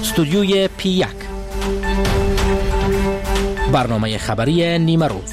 استودیوی P1 برنامه خبری نیمه روز.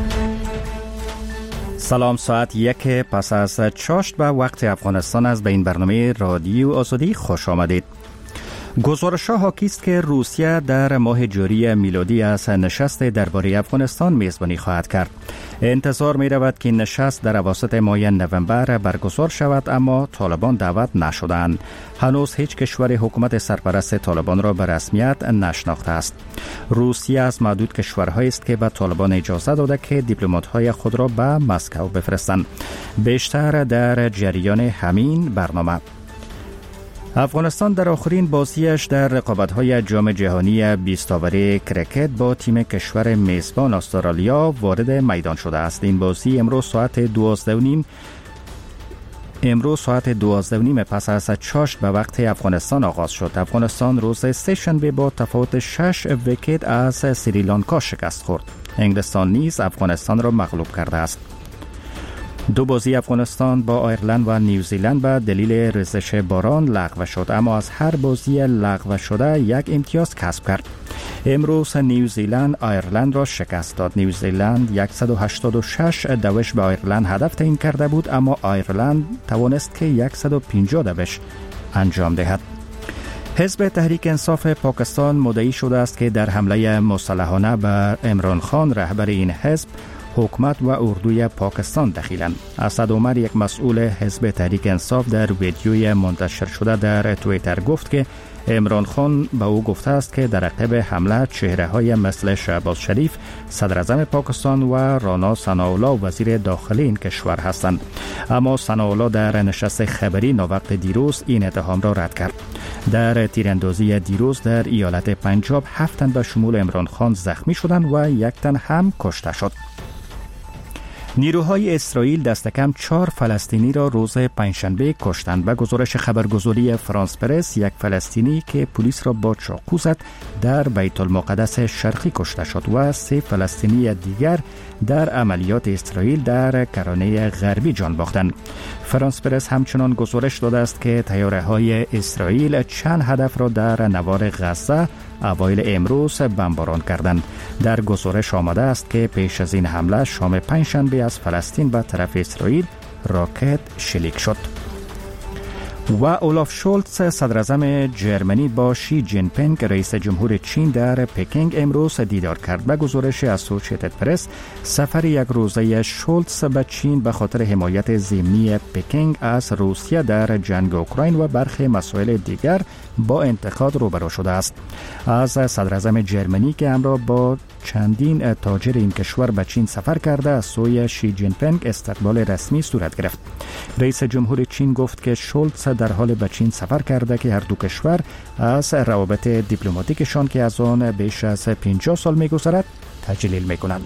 سلام، ساعت 1 پس از چاشت به وقت افغانستان است. به این برنامه رادیو آزادی خوش آمدید. گزارش‌ها حاکی است که روسیه در ماه جاری میلادی از نشست درباره افغانستان میزبانی خواهد کرد. انتظار می رود که نشست در اواسط ماه نوامبر برگزار شود، اما طالبان دعوت نشدند. هنوز هیچ کشور حکومت سرپرست طالبان را به رسمیت نشناخته است. روسیه از معدود کشورهایی است که به طالبان اجازه داده که دیپلمات‌های خود را به مسکو بفرستند. بیشتر در جریان همین برنامه. افغانستان در آخرین بازیش در رقابت‌های جام جهانی 20 اوری کرکت با تیم کشور میزبان استرالیا وارد میدان شده است. این بازی امروز ساعت 12:30 پس از چاشت به وقت افغانستان آغاز شد. افغانستان روز سه‌شنبه با تفاوت 6 ویکت از سریلانکا شکست خورد. انگلستان نیز افغانستان را مغلوب کرده است. دو بازی افغانستان با آیرلند و نیوزیلند به دلیل ریزش باران لغو شد، اما از هر بازی لغو شده یک امتیاز کسب کرد. امروز نیوزیلند آیرلند را شکست داد. نیوزیلند 186 دوش به آیرلند هدف تعیین کرده بود، اما آیرلند توانست که 150 دوش انجام دهد. حزب تحریک انصاف پاکستان مدعی شده است که در حمله مسلحانه به عمران خان رهبر این حزب حکومت و اردوی پاکستان دخیلند. اسد عمر، یک مسئول حزب تحریک انصاف، در ویدیوی منتشر شده در توییتر گفت که عمران خان به او گفته است که در عقب حمله چهره‌های مثل شهباز شریف صدر اعظم پاکستان و رانا ثناءالله وزیر داخلی این کشور هستند. اما ثناءالله در نشست خبری ناوقت دیروز این اتهام را رد کرد. در تیراندازی دیروز در ایالت پنجاب 7 تن به شمول عمران خان زخمی شدند و 1 تن هم کشته شد. نیروهای اسرائیل دست کم 4 فلسطینی را روز پنجشنبه کشتند. به گزارش خبرگزاری فرانس پرس، یک فلسطینی که پلیس را با چاقو زد در بیت المقدس شرقی کشته شد و 3 فلسطینی دیگر در عملیات اسرائیل در کرانه غربی جان باختند. فرانس پرس همچنان گزارش داده است که طیاره‌های اسرائیل چند هدف را در نوار غزه اوایل امروز بمباران کردند. در گزارش آمده است که پیش از این حمله شام پنجشنبه از فلسطین به طرف اسرائیل راکت شلیک شد. و اولاف شولتز، صدر اعظم جرمنی، با شی جین پینگ رئیس جمهور چین در پکینگ امروز دیدار کرد. به گزارش اسوسییتد پرس، سفر یک روزه شولتز به چین به خاطر حمایت ضمنی پکینگ از روسیه در جنگ اوکراین و برخی مسائل دیگر با انتقاد روبرو شده است. از صدر اعظم جرمنی که همراه با چندین تاجر این کشور به چین سفر کرده از سوی شی جین پینگ استقبال رسمی صورت گرفت. رئیس جمهور چین گفت که شولتز در حال به چین سفر کرده که هر دو کشور از روابط دیپلماتیکشان که از آن بیش از 50 سال می‌گذرد تجلیل می‌کنند.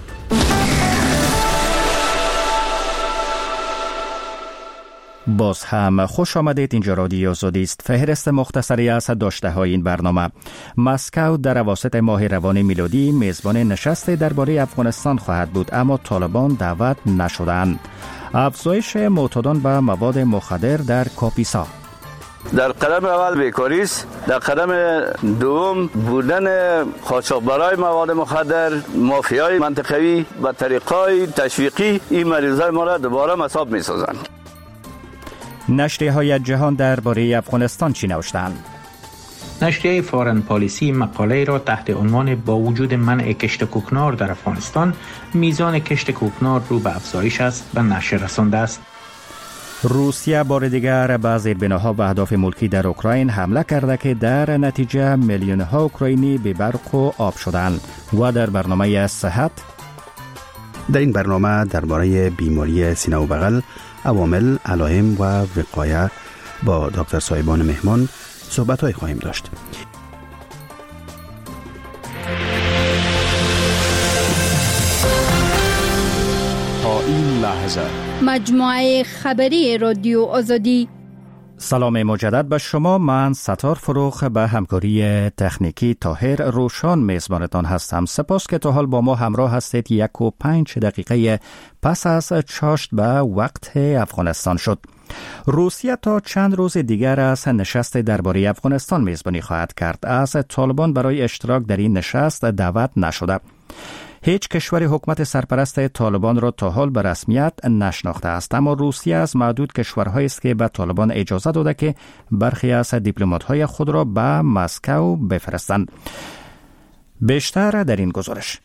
باز هم خوش آمدید. اینجا رادیو آزادی است. فهرست مختصری از داشته‌های این برنامه. مسکو در اواسط ماه روان میلادی میزبان نشست درباره افغانستان خواهد بود، اما طالبان دعوت نشدند. افزایش معتادان به مواد مخدر در کاپیسا. در قدم اول بیکاری است، در قدم دوم بودن قاچاقبرای مواد مخدر، مافیای منطقوی و طریقای تشویقی این مریضای ما را دوباره مصاب می‌سازند. نشریه‌های جهان درباره افغانستان چی نوشتند؟ نشریه فارن پالیسی مقاله را تحت عنوان با وجود منع کشت کوکنار در افغانستان، میزان کشت کوکنار رو به افزایش است به نشر رسانده است. روسیه بار دیگر به زیربناها و اهداف ملکی در اوکراین حمله کرده که در نتیجه میلیون‌ها اوکراینی به برق و آب شدند. و در برنامه صحت، در این برنامه درباره بیماری سینه و بغل، عوامل، علائم و وقایه با دکتر صاحبان مهمان صحبت‌های خواهیم داشت. تا این لحظه مجموعه خبری رادیو آزادی. سلام مجدد به شما. من ستار فروخ به همکاری تکنیکی طاهر روشان میزبانتان هستم. سپاس که تا حال با ما همراه هستید. 1:05 پس از چاشت به وقت افغانستان شد. روسیه تا چند روز دیگر از نشست درباره افغانستان میزبانی خواهد کرد. از طالبان برای اشتراک در این نشست دعوت نشده. هیچ کشور حکومت سرپرست طالبان را تا حال به رسمیت نشناخته است، اما روسیه از معدود کشورهایی است که به طالبان اجازه داده که برخی از دیپلمات‌های خود را به مسکو بفرستند. بیشتر در این گزارش.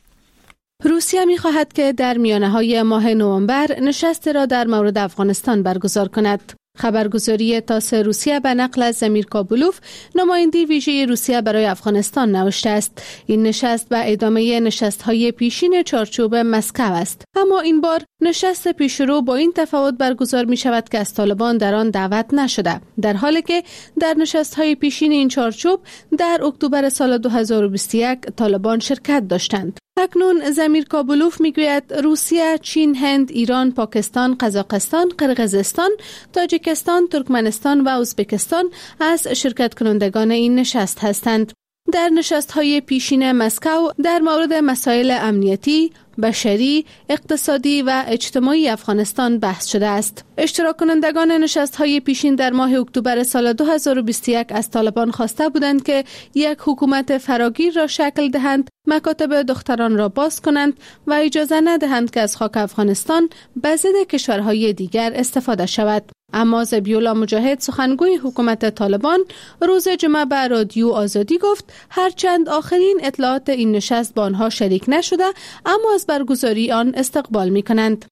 روسیه می‌خواهد که در میانه‌های ماه نوامبر نشست را در مورد افغانستان برگزار کند. خبرگزاری تاس روسیه به نقل از زمیر کابولوف، نماینده ویژه روسیه برای افغانستان، نوشته است این نشست به ادامه نشست‌های پیشین چارچوب مسکو است، اما این بار نشست پیشرو با این تفاوت برگزار می شود که از طالبان در آن دعوت نشده، در حالی که در نشست‌های پیشین این چارچوب در اکتبر سال 2021 طالبان شرکت داشتند. اکنون زمیر کابولوف میگوید روسیه، چین، هند، ایران، پاکستان، قزاقستان، قرقیزستان، تاجیکستان، ترکمنستان و ازبکستان از شرکت کنندگان این نشست هستند. در نشست‌های پیشین مسکو در مورد مسائل امنیتی، بشری، اقتصادی و اجتماعی افغانستان بحث شده است. اشتراک کنندگان نشست‌های پیشین در ماه اکتبر سال 2021 از طالبان خواسته بودند که یک حکومت فراگیر را شکل دهند، مکاتب دختران را باز کنند و اجازه ندهند که از خاک افغانستان به ضد کشورهای دیگر استفاده شود. اما ذبیحالله مجاهد، سخنگوی حکومت طالبان، روز جمعه به رادیو آزادی گفت هرچند آخرین اطلاعات این نشست با آنها شریک نشده، اما از برگزاری آن استقبال می‌کنند.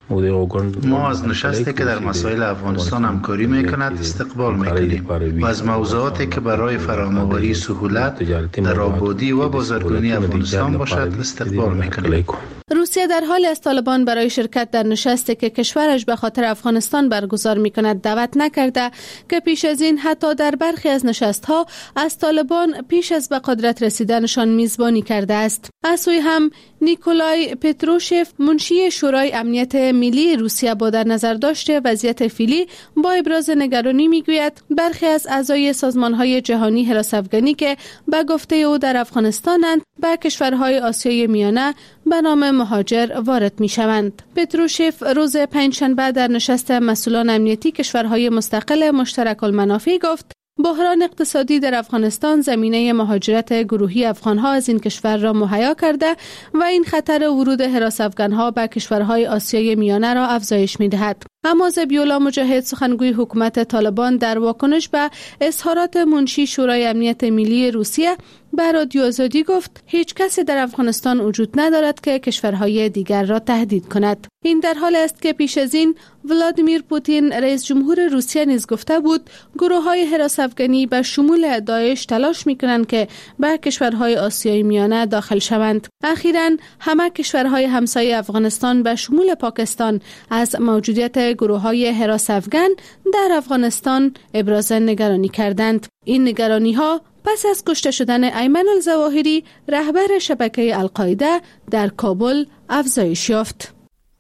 ما از نشستی که در مسائل افغانستان همکاری می‌کند استقبال می‌کنیم و از موضوعاتی که برای فراموری سهولت در آبادی و بازرگانی افغانستان باشد استقبال می‌کنیم. روسیه در حال از طالبان برای شرکت در نشستی که کشورش به خاطر افغانستان برگزار می‌کند دعوت نکرده که پیش از این حتی در برخی از نشست‌ها از طالبان پیش از به قدرت رسیدنشان میزبانی کرده است. از سوی هم نیکولای پتروشف، منشی شورای امنیت ملی روسیه، با در نظر داشته وضعیت فعلی با ابراز نگرانی میگوید برخی از اعضای سازمان‌های جهانی حراس افغانی که به گفته او در افغانستانند به کشورهای آسیای میانه به نام مهاجر وارد میشوند. پتروشف روز پنجشنبه در نشست مسئولان امنیتی کشورهای مستقل مشترک المنافع گفت بحران اقتصادی در افغانستان زمینه مهاجرت گروهی افغانها از این کشور را مهیا کرده و این خطر ورود حراس افغانها به کشورهای آسیای میانه را افزایش می‌دهد. اما ذبیحالله مجاهد، سخنگوی حکومت طالبان، در واکنش به اظهارات منشی شورای امنیت ملی روسیه به رادیو آزادی گفت هیچ کسی در افغانستان وجود ندارد که کشورهای دیگر را تهدید کند. این در حال است که پیش از این ولادیمیر پوتین، رئیس جمهور روسیه، نیز گفته بود گروه‌های حراس افغانی به شمول داعش تلاش می‌کنند که به کشورهای آسیای میانه داخل شوند. اخیراً همه کشورهای همسایه افغانستان به شمول پاکستان از موجودیت گروه‌های حراس افغان در افغانستان ابراز نگرانی کردند. این نگرانی‌ها پس از کشته شدن ایمن الظواهری، رهبر شبکه القاعده، در کابل افزایش یافت.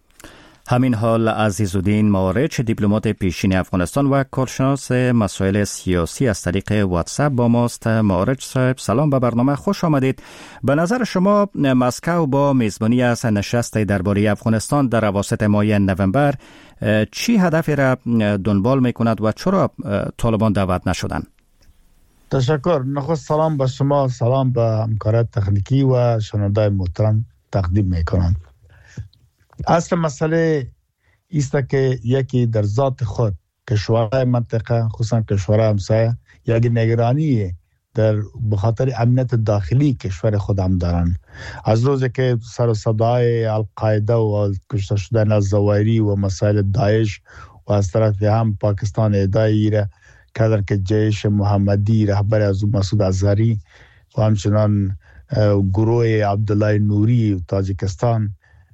همین حال عزیزالدین مارچ، دیپلمات پیشین افغانستان و کارشناس مسائل سیاسی، از طریق واتساپ با ماست. مارچ صاحب، سلام، به برنامه خوش آمدید. به نظر شما مسکو با میزبانی از نشست درباره افغانستان در اواسط ماه نوامبر چی هدفی را دنبال میکند و چرا طالبان دعوت نشدند؟ تشکر. نخست سلام به شما، سلام به همکاران تکنیکی و شنوندگان محترم تقدیم میکنم. اصل مسئله است که یکی در ذات خود کشورهای منطقه، خصوصا کشورهای همسایه، یک نگرانی در بخاطر امنیت داخلی کشور خود هم دارن. از روزی که سر و صدای القاعده و کشته شدن الظواهری و مسائل داعش و از طرف هم پاکستان ادعای را کردن که جیش محمدی رهبر از مسعود اظهری و همچنان گروه عبدالله نوری تاجیکستان،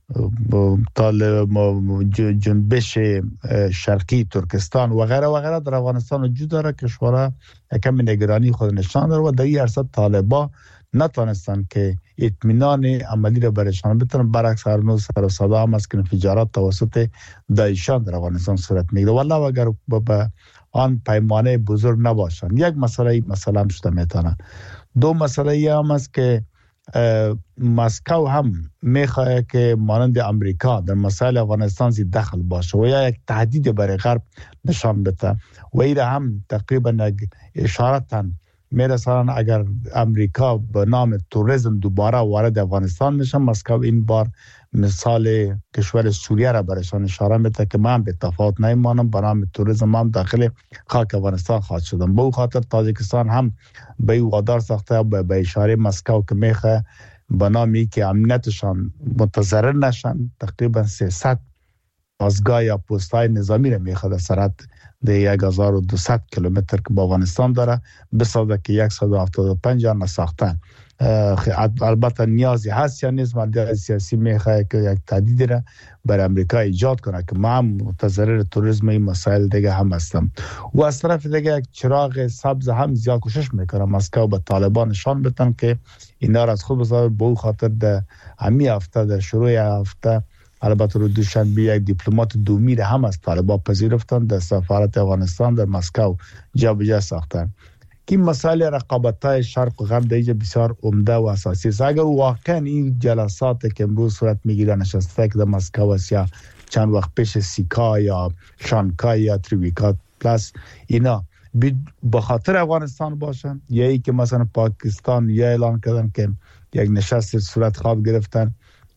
جنبش شرقی ترکستان و غیره و غیره در افغانستان وجود داره. کشورها کمی نگرانی خود نشان داره و در این عرصه طالبان نتونستن که اطمینان عملی را برشان بتونن. برعکس هر نوع سر و صدا هم است که انفجارات توسط داعشیان در افغانستان صورت میگیره. والله اگر به آن پیمانه بزرگ نباشن، یک مسئله هم شده میتونه. دو مسئله هم است که مسکو هم میخواد که مانند امریکا در مسائل افغانستان زی دخل باشه و یا یک تهدید برای غرب نشان بده و ایره هم تقریبا اشارتاً میرسانن اگر امریکا به نام توریسم دوباره وارد افغانستان میشه، مسکو این بار مثال کشور سوریه را برشان اشاره میده که من به تفاوت نمیمانم، به نام توریسم هم داخل خاک افغانستان خواهد شدم. به خاطر تاجیکستان هم به این وادار ساخته به اشاره مسکو که میخواه به نامی که امنیتشان متضرر نشن تقریبا 300 پاسگاه یا پست‌های نظامی را میخواد سرعت ده 1200 کیلومتر که با افغانستان داره بسازه که 175 جا نساختن. البته نیازی هست یا نیست، مردی سیاسی میخواه که یک تهدید را بر امریکا ایجاد کنه که ما هم متضرر توریسم این مسائل دیگه هم هستم و از طرف دیگه یک چراغ سبز هم زیاد کوشش میکنه مسکو به طالبان نشان بدن که اینا را از خود بذاره. به خاطر در همین هفته در شروع هفته البته رو دوشنبه یک دیپلمات دومی را هم از طالبان پذیرفتن در سفارت افغانستان در مسکو جابجا ساختن که این مسائل رقابت‌های شرق و غرب دیگه بسیار عمده و اساسی است. اگر واقعا این جلسات که امروز صورت میگیره نشسته که در مسکو است یا چند وقت پیش سیکا یا شانگهای یا تریویکا پلاس اینا به خاطر افغانستان باشن یا ای که مثلا پاکستان یا اعلان کردن که یک نشست صورت خواب گرفتن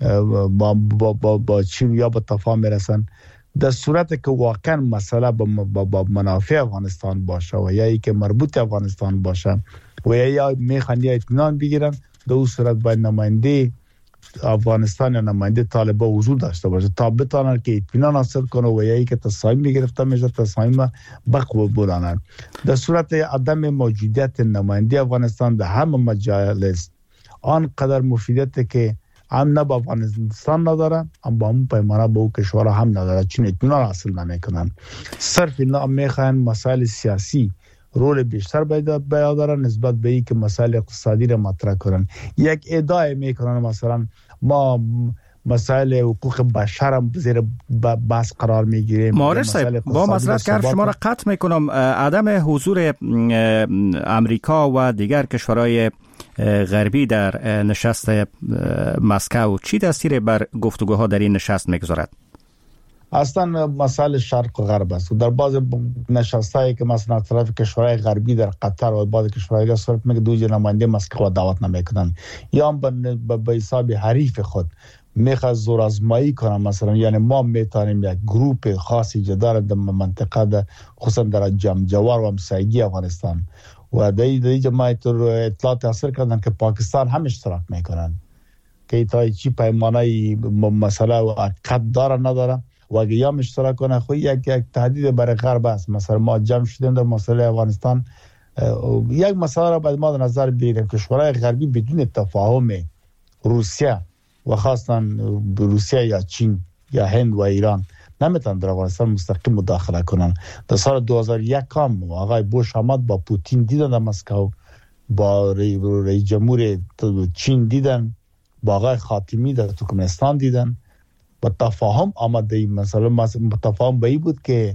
با چین یا با تفاهم میرسن، در صورت که واقعا مسئله با منافع افغانستان باشه و یا ای که مربوط افغانستان باشه و یا میخوان یا اطمینان بگیرن، در اون صورت باید نماینده افغانستان یا نماینده طالبان حضور داشته باشه تا بتونن که اطمینان حاصل کنه و یا ای که تصمیم گرفته میشه تصمیم بقبولانن. در صورت عدم موجودیت نماینده افغانستان در همه مجالس آنقدر مفیدیت که هم نه با افغانستان نداره هم با همون پیمانه با او کشورها هم نداره، چون اطمینان حاصل نمیکنن. صرف اینا میخواین مسائل سیاسی رول بیشتر بیادارن نسبت به این که مسائل اقتصادی را مطرح کنن. یک ادعای میکنن مثلا ما مسائل حقوق بشر هم زیر بحث قرار میگیریم. معارض صاحب با معذرت که شما را قطع میکنم، عدم حضور امریکا و دیگر کشورهای غربی در نشست مسکو چی تاثیر بر گفتگوها در این نشست میگذارد؟ اصلا مسائل شرق و غرب است. در بعض نشستایی که مثلا طرف کشورهای غربی در قطر و بعض کشورهای دیگه صورت میگه دو نماینده مسکو دعوت نمیکنن یا به حساب حریف خود میخواد زور آزمایی کنن، مثلا یعنی ما میتونیم یک گروپ خاصی جدا در منطقه خصوصا در جوار و همسایگی افغانستان و در جماعت اطلاعات حاصل کردن که پاکستان هم اشتراک میکنن که تا چی پیمانه مسئله و عقد داره نداره و اگه یا اشتراک کنه خود یک تهدید برای غرب است. مثلا ما جمع شدیم در مسئله افغانستان، یک مسئله را باید ما در نظر بگیریم که کشورهای غربی بدون تفاهم روسیه و خاصتا روسیه یا چین یا هند و ایران نمیتونن در افغانستان مستقیم مداخله کنن. در سال 2001 هم آقای بوش آمد با پوتین دیدن در مسکو، با رئیس جمهور چین دیدن، با آقای خاتمی در ترکمنستان دیدن. با تفاهم آمده این مثلا تفاهم به این بود که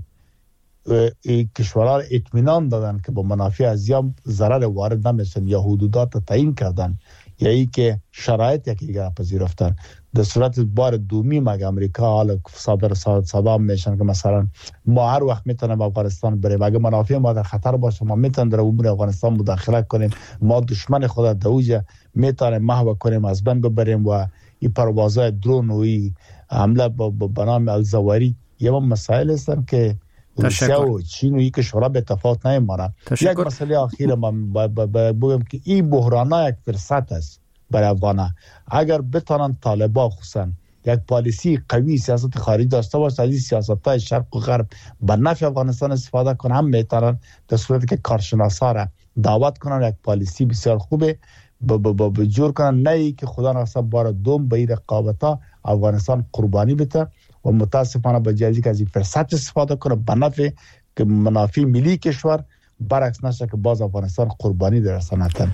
کشورها اطمینان دادن که با منافع از یا ضرر وارد نمیشن یا حدودات تعیین کردن یا ای که شرایط یکی دیگر پذیرفتن. در صورت بار دومی مگه امریکا حالا صدام میشن که مثلا ما هر وقت میتونیم افغانستان بریم، اگه منافع ما در خطر باشه ما میتونیم در امور افغانستان مداخله کنیم، ما دشمن خود دوجه میتونیم محو کنیم از بین ببریم و این پروازهای درون و این حمله به نام الزواری یه مسائل هستن که روسیه و چین و این کشورها به تفاوت نمیمانند. یک مسئله اخیر من بگم که این بحران یک فرصت است برای افغانها. اگر بتانن طالبان خصوصا یک پالیسی قوی سیاست خارجی داشته باشه، از این سیاست‌های شرق و غرب به نفع افغانستان استفاده کنن، هم میتونن در صورتی که کارشناسا را دعوت کنن یک پالیسی بسیار خوبه جور کنن، نه ای که خدا نخواست بار دوم به این رقابت‌ها افغانستان قربانی بده و متاسفانه به جایی که از این فرصت استفاده کنه به نفع که منافع ملی کشور برعکس نشه که باز افغانستان قربانی در سنتن.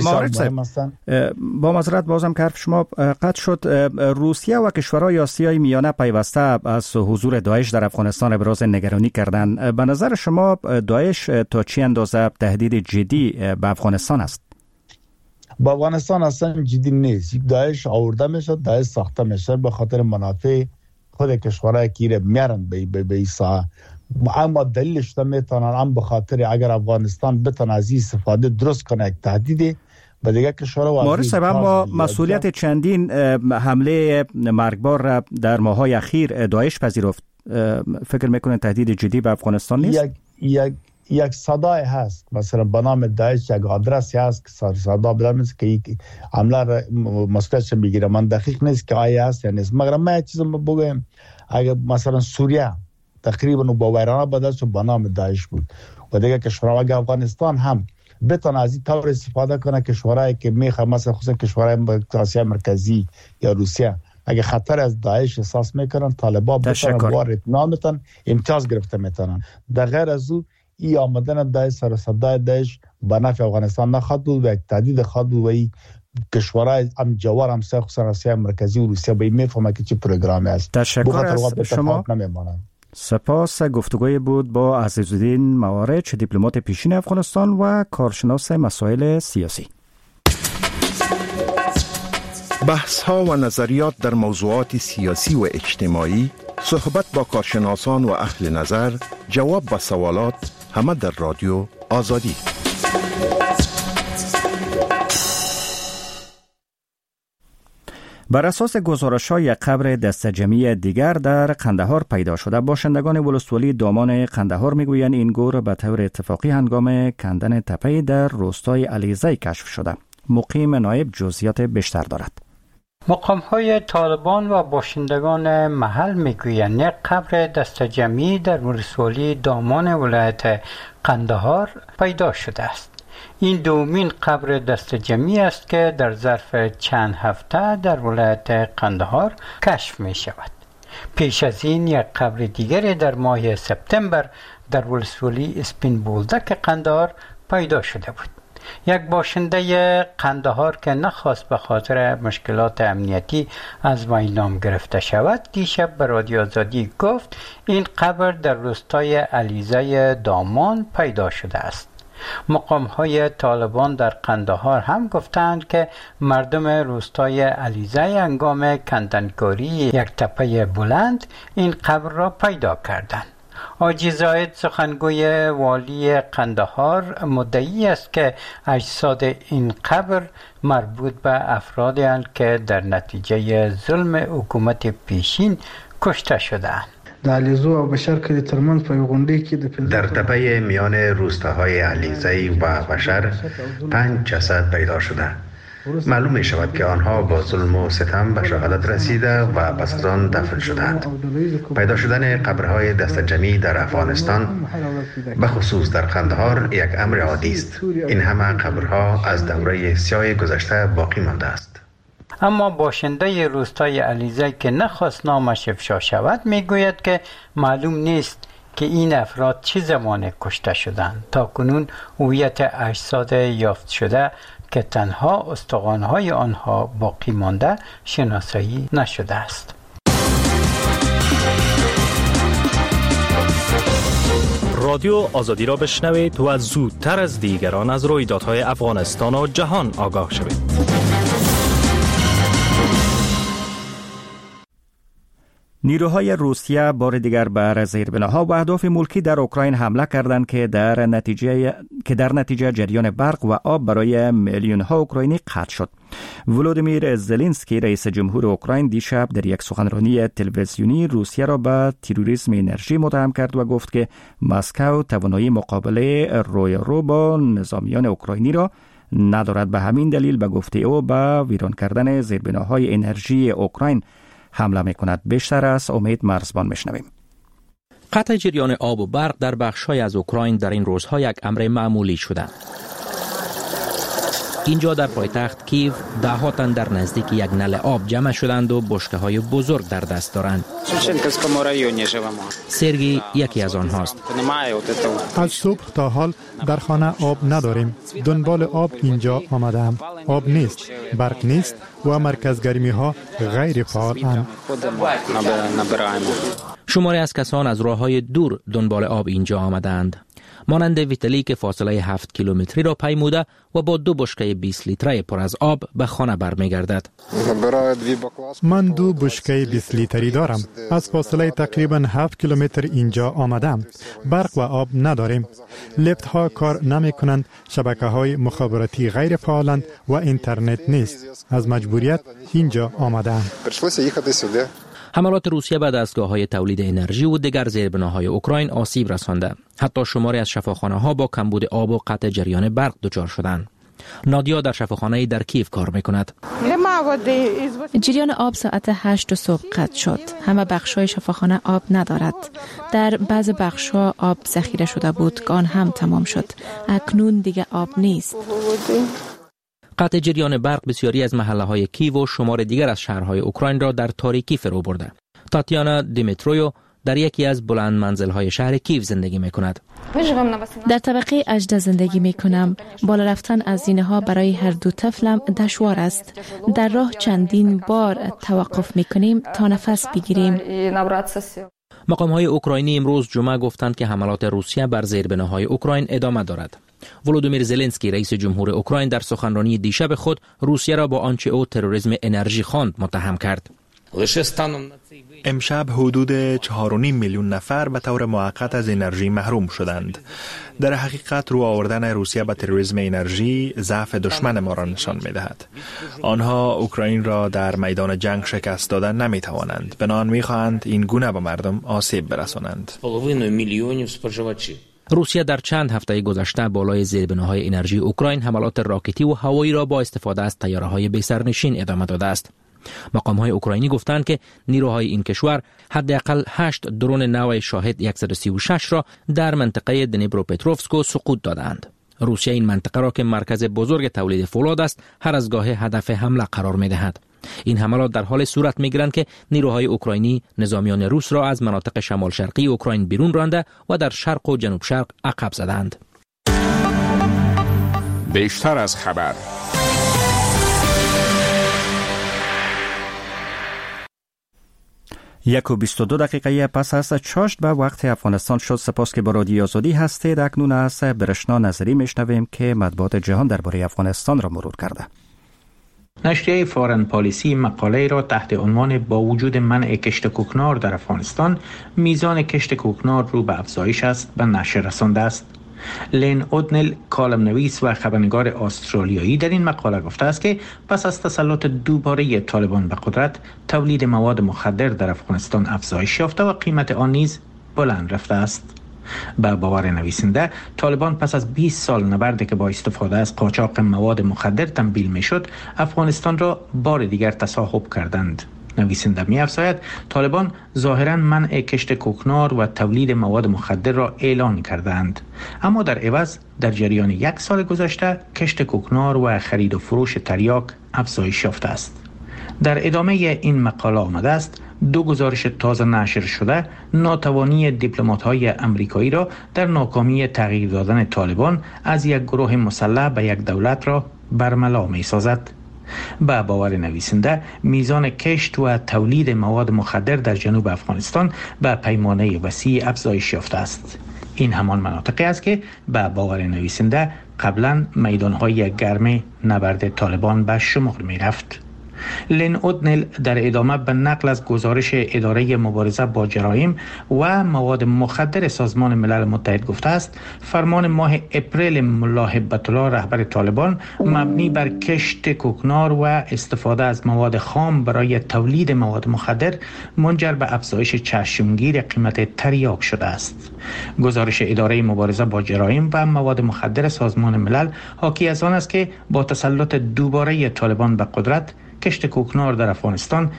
با معذرت بازم که حرف شما قطع شد، روسیه و کشورهای آسیای میانه پیوسته از حضور داعش در افغانستان ابراز نگرانی کردند. به نظر شما داعش تا چه اندازه تهدید جدی به افغانستان است؟ با افغانستان اصلا جدی نیست. داعش آورده میشه، داعش ساخته میشه به خاطر منافع خود کشورهای که میارن به ایسا. اما دلیلش تا میتونن هم به خاطر اگر افغانستان بتونه از این استفاده درست کنه یک تهدید به دیگه کشورها. مورس اما مسئولیت چندین حمله مرگبار در ماه‌های اخیر داعش پذیرفت. فکر میکنه تهدید جدی به افغانستان نیست؟ یک صدای هست، مثلا به نام داعش یک آدرسی هست که صدا بدم که حمله مسئولیتش بگیره. من دقیق نیست که آیا هست یا نیست، مگر من یک چیز بگم، اگر مثلا سوریه تقریبا با ویرانه بدل شد به نام داعش بود و دیگه کشورها اگر افغانستان هم بتونه از این طور استفاده کنه، کشورهایی که میخواد مثلا خصوصا کشورهای آسیا مرکزی یا روسیه اگه خطر از داعش احساس میکنن، طالبان بتونن وارد نامتن امتیاز گرفته میتونن. در غیر از او این آمدن داعش سر صدای داعش به نفع افغانستان نخواهد بود و یک تهدید خواهد بود و این کشورهای هم جوار هم خصوصا آسیا مرکزی و روسیه به این میفهمه که چه پروگرامی است. تشکر از شما. سپاس. گفتگوی بود با عزیزالدین موارچ، دیپلمات پیشین افغانستان و کارشناس مسائل سیاسی. بحث ها و نظریات در موضوعات سیاسی و اجتماعی، صحبت با کارشناسان و اهل نظر، جواب به سوالات، همه در رادیو آزادی. بر اساس گزارش‌های یک قبر دسته‌جمعی دیگر در قندهار پیدا شده. باشندگان ولسوالی دامان قندهار میگویند این گور به طور اتفاقی هنگام کندن تپه در روستای علیزی کشف شده. مقیم نایب جزئیات بیشتر دارد. مقام‌های طالبان و باشندگان محل میگویند یک قبر دسته‌جمعی در ولسوالی دامان ولایت قندهار پیدا شده است. این دومین قبر دسته‌جمعی است که در ظرف چند هفته در ولایت قندهار کشف می شود. پیش از این یک قبر دیگری در ماه سپتامبر در ولسوالی اسپین بولدک قندهار پیدا شده بود. یک باشنده قندهار که نخواست به خاطر مشکلات امنیتی از وی نام گرفته شود، دیشب به رادیو آزادی گفت این قبر در روستای علیزی دامان پیدا شده است. مقام‌های طالبان در قندهار هم گفتند که مردم روستای علیزی هنگام کندنکاری یک تپه بلند این قبر را پیدا کردند. حاجی زاید سخنگوی والی قندهار مدعی است که اجساد این قبر مربوط به افرادی هستند که در نتیجه ظلم حکومت پیشین کشته شده‌اند. در تپه میان روستاهای علیزی و بشر 5 جسد پیدا شده. معلوم می شود که آنها با ظلم و ستم به شهادت رسیده و پس از آن دفن شدند. پیدا شدن قبرهای دسته‌جمعی در افغانستان به خصوص در قندهار یک امر عادی است. این همه قبرها از دوره سیاه گذشته باقی مانده است. اما باشنده روستای علیزی که نخواست نامش افشا شود میگوید که معلوم نیست که این افراد چه زمان کشته شدند. تا کنون هویت اجساد یافت شده که تنها استخوان‌های آنها باقی مانده شناسایی نشده است. رادیو آزادی را بشنوید و زودتر از دیگران از رویدادهای افغانستان و جهان آگاه شوید. نیروهای روسیه بار دیگر بر زیربناها و اهداف ملکی در اوکراین حمله کردند که در نتیجه جریان برق و آب برای میلیون ها اوکراینی قطع شد. ولودیمیر زلنسکی رئیس جمهور اوکراین دیشب در یک سخنرانی تلویزیونی روسیه را به تروریسم انرژی متهم کرد و گفت که مسکو توانایی مقابله روی با نظامیان اوکراینی را ندارد. به همین دلیل به گفته او به ویران کردن زیربناهای انرژی اوکراین حمله می‌کند. بیشتر از امید مرزبان میشنویم. قطع جریان آب و برق در بخش‌های از اوکراین در این روزها یک امر معمولی شده. اینجا در پایتخت کیو ده‌ها تن در نزدیک یک نل آب جمع شدند و بشکه‌های بزرگ در دست دارند. سرگی یکی از آنهاست. از صبح تا حال در خانه آب نداریم. دنبال آب اینجا آمدم. آب نیست، برق نیست و مرکز گرمی ها غیر فعال اند. شماری از کسان از راه‌های دور دنبال آب اینجا آمدند. مانند ویتالی که فاصله 7 کیلومتری را پیموده و با 2 بشکه 20 لیتره پر از آب به خانه برمیگردد. من 2 بشکه 20 لیتری دارم. از فاصله تقریبا 7 کیلومتر اینجا آمدم. برق و آب نداریم. لیفت ها کار نمی کنند، شبکه های مخابراتی غیر فعالند و اینترنت نیست. از مجبوریت اینجا آمدم. حملات روسیه به دستگاه‌های تولید انرژی و دیگر زیربناهای اوکراین آسیب رسانده. حتی شماری از شفاخانه‌ها با کمبود آب و قطع جریان برق دچار شدند. نادیا در شفاخانه‌ای در کیف کار می‌کند. جریان آب ساعت 8 صبح قطع شد. همه بخش‌های شفاخانه آب ندارد. در بعض بخش‌ها آب ذخیره شده بود که آن هم تمام شد. اکنون دیگه آب نیست. قطع جریان برق بسیاری از محله‌های کیو و شمار دیگر از شهرهای اوکراین را در تاریکی فرو برده. تاتیانا دیمیترویو در یکی از بلند منزل‌های شهر کیو زندگی می‌کند. در طبقه 18 زندگی می‌کنم. بالا رفتن از زینه‌ها برای هر دو طفلم دشوار است. در راه چندین بار توقف می‌کنیم تا نفس بگیریم. مقام‌های اوکراینی امروز جمعه گفتند که حملات روسیه بر زیربناهای اوکراین ادامه دارد. ولودیمیر زلنسکی رئیس جمهور اوکراین در سخنرانی دیشب خود روسیه را با آنچه او تروریسم انرژی خواند متهم کرد. امشب حدود 4.5 میلیون نفر به طور موقت از انرژی محروم شدند. در حقیقت رو آوردن روسیه به تروریسم انرژی ضعف دشمن ما را نشان می‌دهد. آنها اوکراین را در میدان جنگ شکست دادن نمی‌توانند. بنابراین می‌خواهند این گونه به مردم آسیب برسانند. روسیه در چند هفته گذشته بالای زیربناهای انرژی اوکراین حملات راکتی و هوایی را با استفاده از طیاره‌های بی‌سرنشین ادامه داده است. مقام‌های اوکراینی گفتند که نیروهای این کشور حداقل 8 درون نوع شاهد 136 را در منطقه دنیپروپتروفسک سقوط دادند. روسیه این منطقه را که مرکز بزرگ تولید فولاد است هر از گاهی هدف حمله قرار می‌دهد. این حملات در حال صورت می‌گیرند که نیروهای اوکراینی نظامیان روس را از مناطق شمال شرقی اوکراین بیرون رانده و در شرق و جنوب شرق عقب زدند. بیشتر از خبر 1:22 پس از چاشت به وقت افغانستان شد. سپاس که با رادیو آزادی هستید. اکنون از برشنا نظری میشنویم که مطبوعات جهان درباره افغانستان را مرور کرده. نشریه فارن پالیسی مقاله را تحت عنوان با وجود منع کشت کوکنار در افغانستان میزان کشت کوکنار رو به افزایش است به نشر رسانده است. لین اودنل کالم نویس و خبرنگار استرالیایی در این مقاله گفته است که پس از تسلط دوباره طالبان به قدرت تولید مواد مخدر در افغانستان افزایش یافته و قیمت آن نیز بلند رفته است. به باور نویسنده طالبان پس از 20 سال نبردی که با استفاده از قاچاق مواد مخدر تنبیل میشد افغانستان را بار دیگر تصاحب کردند. نویسنده می‌افزاید طالبان ظاهراً منع کشت کوکنار و تولید مواد مخدر را اعلان کردند، اما در عوض در جریان 1 سال گذشته کشت کوکنار و خرید و فروش تریاک افزایش یافته است. در ادامه این مقاله آمده است 2 گزارش تازه نشر شده ناتوانی دیپلمات‌های امریکایی را در ناکامی تغییر دادن طالبان از یک گروه مسلح به یک دولت را برملا می‌سازد. به باور نویسنده میزان کشت و تولید مواد مخدر در جنوب افغانستان به پیمانه وسیع افزایش یافته است. این همان مناطقی است که به باور نویسنده قبلا میدانهای گرم نبرد طالبان به شمار می رفت. لین اودنل در ادامه به نقل از گزارش اداره مبارزه با جرایم و مواد مخدر سازمان ملل متحد گفته است فرمان ماه اپریل ملا هبت الله رهبر طالبان مبنی بر کشت کوکنار و استفاده از مواد خام برای تولید مواد مخدر منجر به افزایش چشمگیر قیمت تریاک شده است. گزارش اداره مبارزه با جرایم و مواد مخدر سازمان ملل حاکی از آن است که با تسلط دوباره طالبان به قدرت کشت کوکنار در افغانستان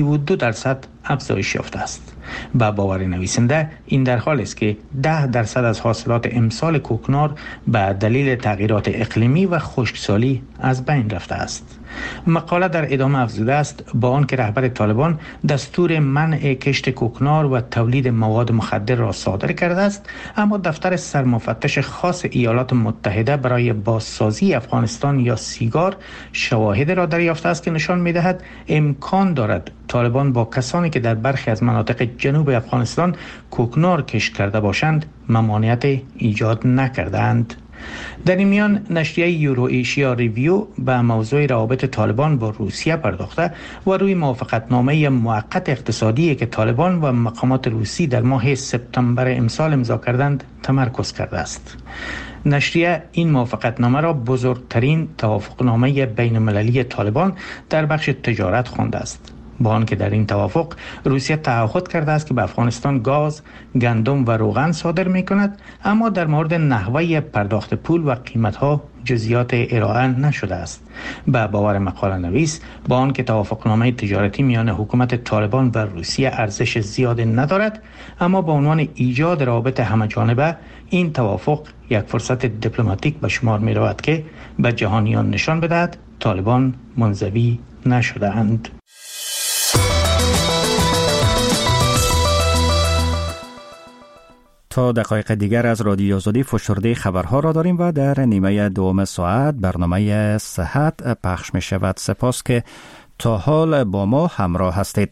32% افزایش یافته است. با باور نویسنده این در حالی است که 10% از حاصلات امسال کوکنار به دلیل تغییرات اقلیمی و خشکسالی از بین رفته است. مقاله در ادامه افزوده است با آنکه رهبر طالبان دستور منع کشت کوکنار و تولید مواد مخدر را صادر کرده است، اما دفتر سرمفتش خاص ایالات متحده برای بازسازی افغانستان یا سیگار شواهد را دریافته است که نشان می‌دهد امکان دارد طالبان با کسانی که در برخی از مناطق جنوب افغانستان کوکنار کشت کرده باشند ممانعت ایجاد نکردند. در این میان نشریه یورو ایشیا ریویو به موضوع روابط طالبان با روسیه پرداخته و روی موافقتنامه موقت اقتصادی که طالبان و مقامات روسی در ماه سپتامبر امسال امضا کردند تمرکز کرده است. نشریه این موافقتنامه را بزرگترین توافقنامه بین المللی طالبان در بخش تجارت خوانده است، با آنکه در این توافق روسیه تعهد کرده است که به افغانستان گاز، گندم و روغن صادر می کند، اما در مورد نحوه پرداخت پول و قیمتها جزئیات ارائه نشده است. به باور مقاله نویس، با آنکه توافقنامه تجارتی میان حکومت طالبان و روسیه ارزش زیاد ندارد، اما به عنوان ایجاد روابط همه‌جانبه این توافق یک فرصت دیپلماتیک به شمار می رود که به جهانیان نشان بدهد طالبان منزوی نشده اند. تا دقایق دیگر از رادیو آزادی فشرده خبرها را داریم و در نیمه دوم ساعت برنامه صحت پخش می شود. سپاس که تا حال با ما همراه هستید.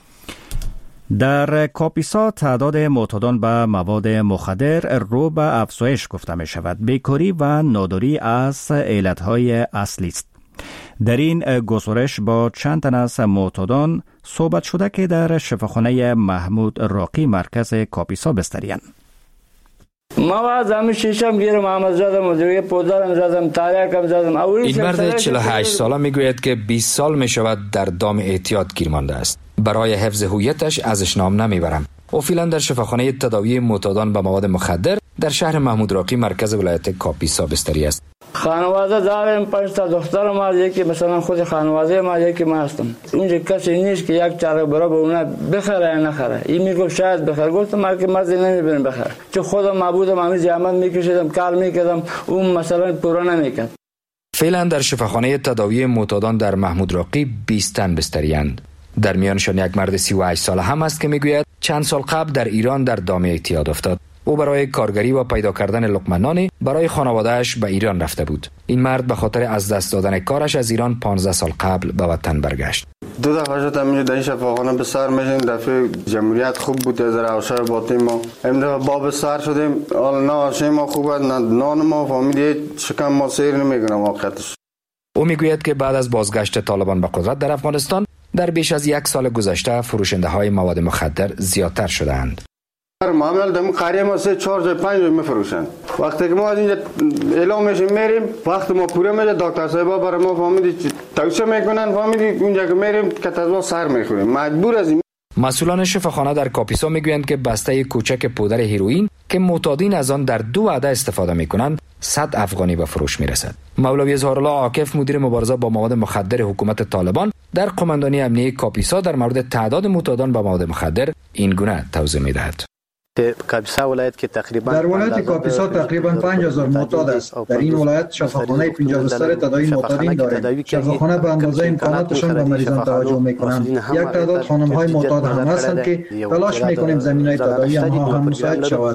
در کاپیسا تعداد معتادان به مواد مخدر رو به افزایش گفته می شود. بیکاری و ناداری از علتهای اصلی است. در این گزارش با چند تن از معتادان صحبت شده که در شفاخانه محمود راقی مرکز کاپیسا بستریان. ما زمین شیشم گیرم آمد زدم و دیگه پودرم زدم تاریکم زدم. این مرد 48 ساله میگوید که 20 سال می شود در دام اعتیاد گیر مانده است. برای حفظ هویتش ازش نام نمیبرم. او فعلا در شفاخانه تداوی معتادان به مواد مخدر در شهر محمود راقی مرکز ولایت کاپیسا بستری است. خانواده دارم، 5 تا دختر ما، یکی مثلا خود خانواده ما، یکی ما هستم. اونجا کسی نیست که یک چاره برای به اونا بخره یا نخره. این میگفت شاید بخره، گفتم من که مرضی نمیبینم بخره، چون خودم معبودم، همین زحمت میکشیدم، کار میکردم، اون مثلا پورا نمیکرد. فعلا در شفاخانه تداوی معتادان در محمود راقی 20 تن بستری‌اند. در میانشان یک مرد 38 ساله هم است که میگوید چند سال قبل در ایران در دام اعتیاد افتاد. او برای کارگری و پیدا کردن لقمه نانی برای خانواده‌اش به ایران رفته بود. این مرد به خاطر از دست دادن کارش از ایران 15 سال قبل به وطن برگشت. 2 دفعه شد همینجا در این شفاخانه به سر میشیم. دفعه جمهوریت خوب بود، از روشای باطی ما این دفعه باب سر شدیم. حالا نه آشی ما خوب است، نه نان ما فهمیدید شکم ما سیر نمیکنم واقعیتش. او میگوید که بعد از بازگشت طالبان به قدرت در افغانستان در بیش از 1 سال گذشته فروشنده های مواد مخدر زیادتر شدند. معامل دم قریه ما 3 4 جای 5 جای میفروشن. وقتی که ما از اینجا اعلام میشیم میریم، وقت ما پوره میشه، دکتر صاحبا برای ما فهمیدی توصیه میکنن، فهمیدی اونجا که میریم کتازوا سر میخوریم، مجبور از این. مسئولان شفاخانه در کاپیسا میگویند که بسته کوچک پودر هیروئین که معتادین از آن در 2 وعده استفاده میکنند 100 افغانی به فروش میرسد. مولوی اظهارالله عاکف مدیر مبارزه با مواد مخدر حکومت طالبان در قماندانی امنیه کاپیسا در مورد تعداد معتادان به مواد مخدر این گونه توضیح میدهد. در ولایت کاپیسا تقریبا 5000 معتاد است. در این ولایت شفاخانه 50 بستر تداوی معتادین داریم. شفاخانه به اندازه امکاناتشان به مریضان توجه میکنند. یک تعداد خانم‌های معتاد هم هستند که تلاش میکنیم زمینه‌های تداوی آنها هم مساعد شود.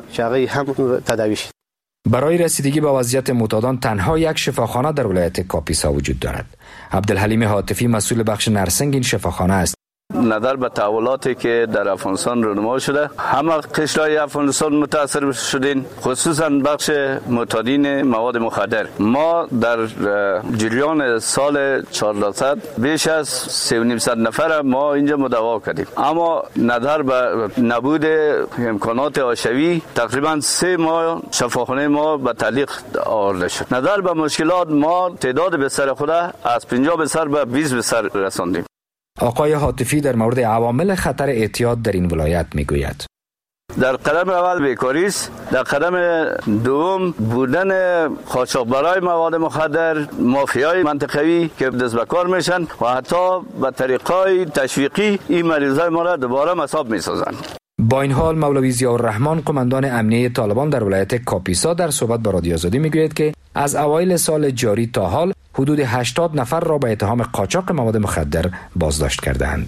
برای رسیدگی به وضعیت معتادان تنها یک شفاخانه در ولایت کاپیسا وجود دارد. عبدالحلیم حاتفی مسئول بخش نرسنگ این شفاخانه است. نظر به تحولاتی که در افغانستان رونما شده، همه قشرهای افغانستان متاثر شدین، خصوصا بخش معتادین مواد مخدر. ما در جریان سال 400 بیش از 3,500 نفر ما اینجا مداوا کردیم، اما نظر به نبود امکانات حاشیه‌ای تقریبا 3 ماه شفاخانه ما به تعلیق آورده شد. نظر به مشکلات ما تعداد بستر خود از 50 بستر به 20 بستر رساندیم. آقای حاتفی در مورد عوامل خطر اعتیاد در این ولایت میگوید. در قدم اول بیکاری است، در قدم دوم بودن قاچاقبرای مواد مخدر، مافیای منطقوی که دست به کار میشن و حتی به طریقای تشویقی این مریضای ما را دوباره مصاب میسازند. با این حال مولوی ضیاءالرحمن قماندان امنیه طالبان در ولایت کاپیسا در صحبت با رادیو آزادی میگوید که از اوایل سال جاری تا حال حدود 80 نفر را به اتهام قاچاق مواد مخدر بازداشت کردند.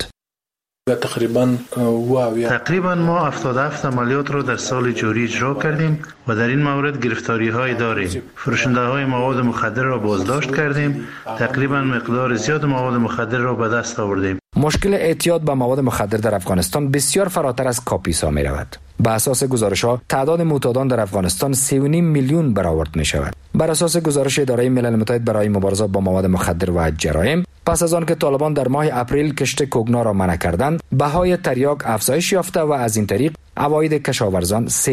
تقریبا ما 77 عملیات را در سال جاری اجرا کردیم و در این مورد گرفتاری های داریم. فروشنده های مواد مخدر را بازداشت کردیم. تقریبا مقدار زیاد مواد مخدر را به دست آوردیم. مشکل اعتیاد به مواد مخدر در افغانستان بسیار فراتر از کاپیسا می رود. به اساس گزارش‌ها تعداد معتادان در افغانستان 3.5 میلیون برآورد می شود. بر اساس گزارش اداره ملل متحد برای مبارزه با مواد مخدر و جرایم، پس از آن که طالبان در ماه اپریل کشت کوگنا را منع کردند، بهای تریاک افزایش یافته و از این طریق عواید کشاورزان